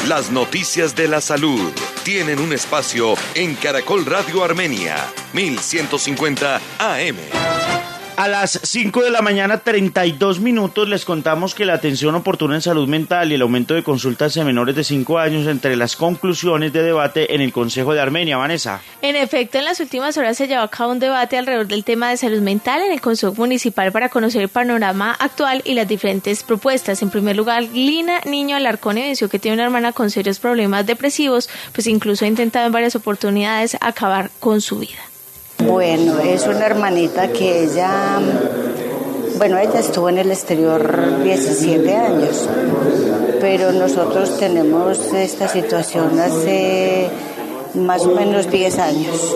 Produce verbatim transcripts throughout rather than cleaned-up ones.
Las noticias de la salud tienen un espacio en Caracol Radio Armenia, mil ciento cincuenta A M. A las cinco de la mañana, treinta y dos minutos, les contamos que la atención oportuna en salud mental y el aumento de consultas en menores de cinco años entre las conclusiones de debate en el Consejo de Armenia. Vanessa. En efecto, en las últimas horas se llevó a cabo un debate alrededor del tema de salud mental en el Consejo Municipal para conocer el panorama actual y las diferentes propuestas. En primer lugar, Lina Niño Alarcón evidenció que tiene una hermana con serios problemas depresivos, pues incluso ha intentado en varias oportunidades acabar con su vida. Bueno, es una hermanita que ella, bueno, ella estuvo en el exterior diecisiete años, pero nosotros tenemos esta situación hace más o menos diez años.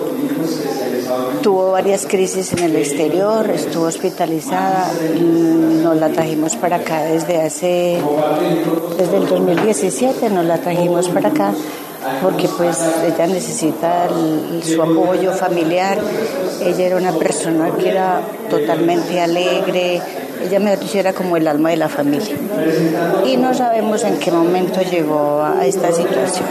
Tuvo varias crisis en el exterior, estuvo hospitalizada, nos la trajimos para acá desde hace, desde el dos mil diecisiete nos la trajimos para acá. Porque pues ella necesita el, su apoyo familiar. Ella era una persona que era totalmente alegre, ella me era como el alma de la familia y no sabemos en qué momento llegó a esta situación.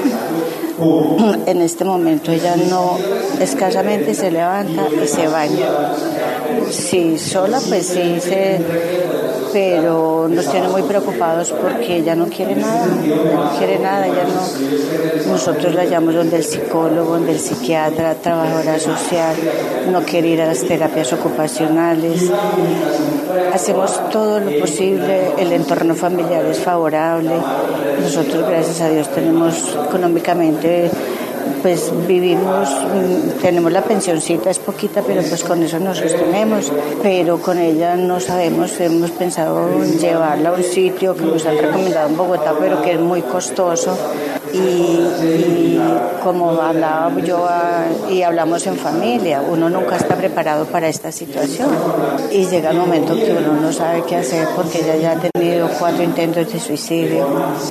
En este momento ella no, escasamente se levanta y se baña. Sí, sola pues sí se... pero nos tiene muy preocupados porque ella no quiere nada, no quiere nada, ella no, nosotros la llamamos donde el psicólogo, donde el psiquiatra, trabajadora social, no quiere ir a las terapias ocupacionales, hacemos todo lo posible, el entorno familiar es favorable, nosotros gracias a Dios tenemos económicamente, pues vivimos, tenemos la pensioncita, es poquita, pero pues con eso nos sostenemos, pero con ella no sabemos, hemos pensado en llevarla a un sitio que nos han recomendado en Bogotá, pero que es muy costoso y, y como hablaba yo a, y hablamos en familia, uno nunca está preparado para esta situación y llega el momento que uno no sabe qué hacer porque ella ya ha tenido cuatro intentos de suicidio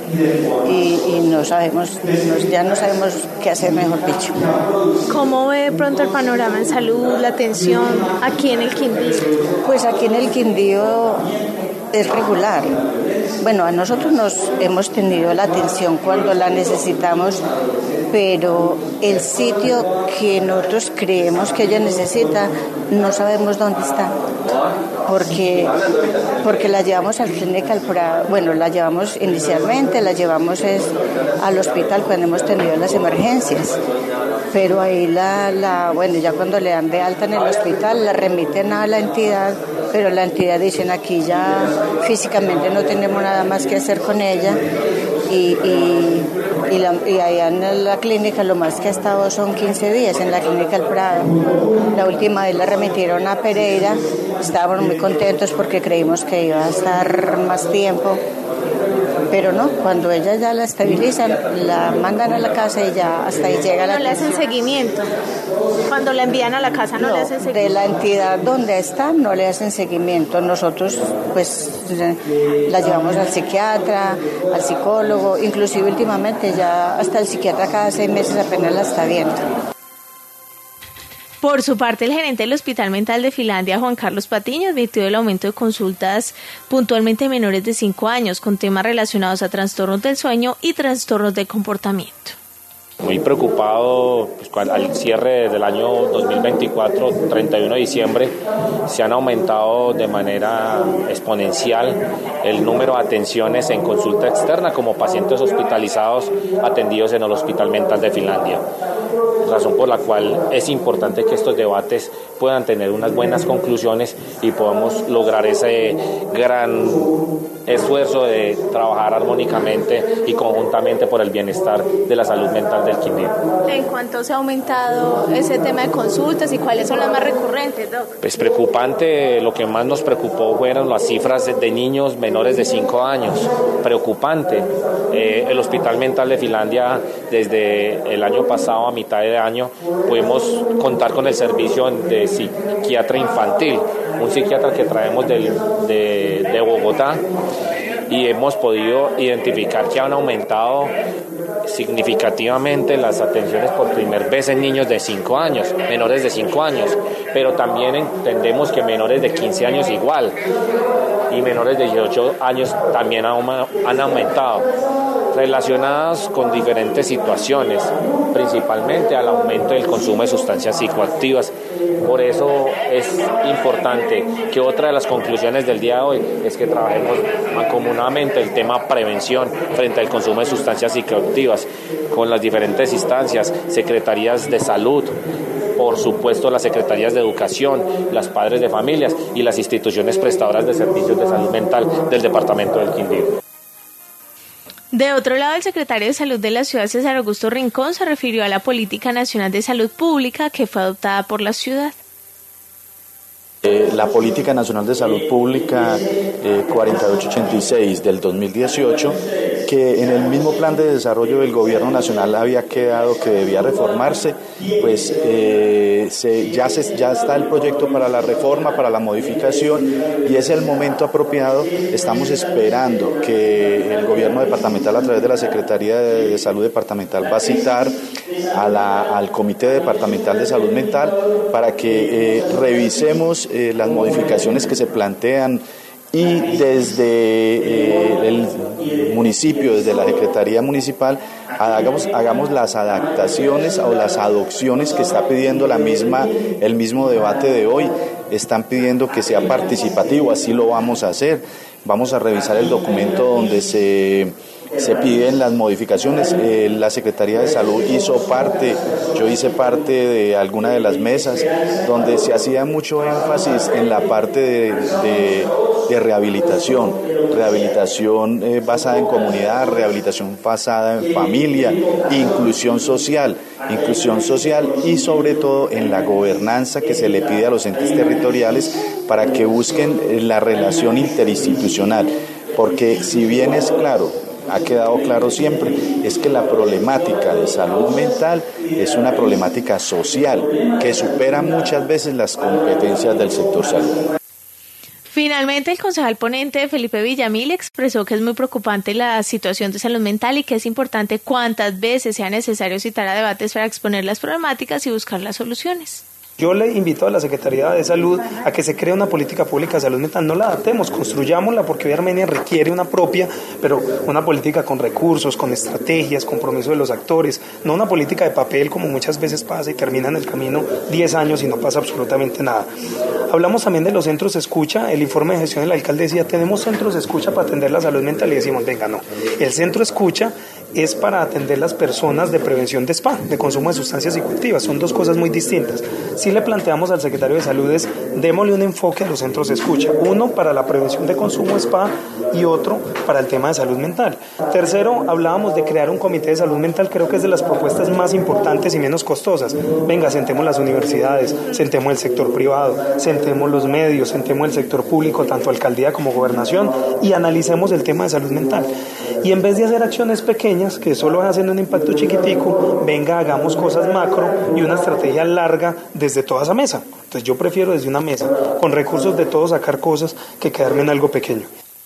y, y no sabemos, nos, ya no sabemos qué hacer, mejor dicho. ¿Cómo ve pronto el panorama en salud, la atención aquí en el Quindío? Pues aquí en el Quindío es regular. Bueno, a nosotros nos hemos tenido la atención cuando la necesitamos, pero el sitio que nosotros creemos que ella necesita, no sabemos dónde está, porque, porque la llevamos al Clínica El Prado, bueno, la llevamos inicialmente, la llevamos es al hospital cuando hemos tenido las emergencias, pero ahí la, la, bueno, ya cuando le dan de alta en el hospital, la remiten a la entidad, pero la entidad dicen aquí ya físicamente no tenemos nada más que hacer con ella y, y, y, la, y allá en la clínica lo más que ha estado son quince días en la Clínica El Prado. La última vez la remitieron a Pereira, estábamos muy contentos porque creímos que iba a estar más tiempo, pero no, cuando ella ya la estabilizan, la mandan a la casa y ya hasta ahí llega la atención. ¿No le hacen seguimiento? Cuando la envían a la casa no, no le hacen seguimiento. De la entidad donde está no le hacen seguimiento. Nosotros pues la llevamos al psiquiatra, al psicólogo, inclusive últimamente ya hasta el psiquiatra cada seis meses apenas la está viendo. Por su parte, el gerente del Hospital Mental de Finlandia, Juan Carlos Patiño, advirtió el aumento de consultas puntualmente de menores de cinco años con temas relacionados a trastornos del sueño y trastornos de comportamiento. Muy preocupado, pues, al cierre del año dos mil veinticuatro, treinta y uno de diciembre, se han aumentado de manera exponencial el número de atenciones en consulta externa como pacientes hospitalizados atendidos en el Hospital Mental de Finlandia. Razón por la cual es importante que estos debates puedan tener unas buenas conclusiones y podamos lograr ese gran esfuerzo de trabajar armónicamente y conjuntamente por el bienestar de la salud mental del Quindío. ¿En cuánto se ha aumentado ese tema de consultas y cuáles son las más recurrentes, Doc? Pues preocupante, lo que más nos preocupó fueron las cifras de niños menores de cinco años. Preocupante. Eh, el Hospital Mental de Finlandia, desde el año pasado a mitad de año, pudimos contar con el servicio de psiquiatra infantil, un psiquiatra que traemos de, de, de Bogotá, y hemos podido identificar que han aumentado significativamente las atenciones por primera vez en niños de cinco años, menores de cinco años, pero también entendemos que menores de quince años igual, y menores de dieciocho años también han aumentado. relacionadas con diferentes situaciones, principalmente al aumento del consumo de sustancias psicoactivas. Por eso es importante que otra de las conclusiones del día de hoy es que trabajemos mancomunadamente el tema prevención frente al consumo de sustancias psicoactivas con las diferentes instancias, secretarías de salud, por supuesto las secretarías de educación, las padres de familias y las instituciones prestadoras de servicios de salud mental del departamento del Quindío. De otro lado, el secretario de Salud de la ciudad, César Augusto Rincón, se refirió a la Política Nacional de Salud Pública que fue adoptada por la ciudad. Eh, la Política Nacional de Salud Pública eh, cuarenta y ocho ochenta y seis del dos mil dieciocho, que en el mismo plan de desarrollo del gobierno nacional había quedado que debía reformarse, pues eh, se, ya, se, ya está el proyecto para la reforma, para la modificación, y es el momento apropiado. Estamos esperando que el gobierno departamental, a través de la Secretaría de, de Salud Departamental, va a citar a la, al Comité Departamental de Salud Mental para que eh, revisemos eh, las modificaciones que se plantean, y desde eh, el municipio, desde la Secretaría Municipal, hagamos, hagamos las adaptaciones o las adopciones que está pidiendo la misma, el mismo debate de hoy. Están pidiendo que sea participativo, así lo vamos a hacer. Vamos a revisar el documento donde se... se piden las modificaciones. Eh, la Secretaría de Salud hizo parte, yo hice parte de alguna de las mesas donde se hacía mucho énfasis en la parte de, de, de rehabilitación, rehabilitación eh, basada en comunidad, rehabilitación basada en familia, inclusión social, inclusión social y sobre todo en la gobernanza que se le pide a los entes territoriales para que busquen la relación interinstitucional, porque si bien es claro, ha quedado claro siempre, es que la problemática de salud mental es una problemática social que supera muchas veces las competencias del sector salud. Finalmente, el concejal ponente Felipe Villamil expresó que es muy preocupante la situación de salud mental y que es importante cuántas veces sea necesario citar a debates para exponer las problemáticas y buscar las soluciones. Yo le invito a la Secretaría de Salud a que se cree una política pública de salud mental, no la adaptemos, construyámosla, porque hoy Armenia requiere una propia, pero una política con recursos, con estrategias, compromiso de los actores, no una política de papel como muchas veces pasa y termina en el camino diez años y no pasa absolutamente nada. Hablamos también de los centros de escucha. El informe de gestión del alcalde decía, tenemos centros de escucha para atender la salud mental, y decimos, venga, no, el centro de escucha es para atender las personas de prevención de S P A, de consumo de sustancias psicoactivas, son dos cosas muy distintas. Si le planteamos al secretario de Salud es, démosle un enfoque a los centros de escucha, uno para la prevención de consumo de S P A y otro para el tema de salud mental. Tercero, hablábamos de crear un comité de salud mental, creo que es de las propuestas más importantes y menos costosas. Venga, sentemos las universidades, sentemos el sector privado, sentemos los medios, sentemos el sector público, tanto alcaldía como gobernación, y analicemos el tema de salud mental. Y en vez de hacer acciones pequeñas, que solo hacen un impacto chiquitico, venga, hagamos cosas macro y una estrategia larga desde toda esa mesa. Entonces yo prefiero desde una mesa, con recursos de todos, sacar cosas que quedarme en algo pequeño.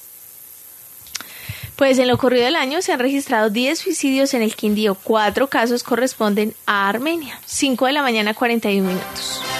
Pues en lo corrido del año se han registrado diez suicidios en el Quindío, cuatro casos corresponden a Armenia. cinco de la mañana, cuarenta y un minutos.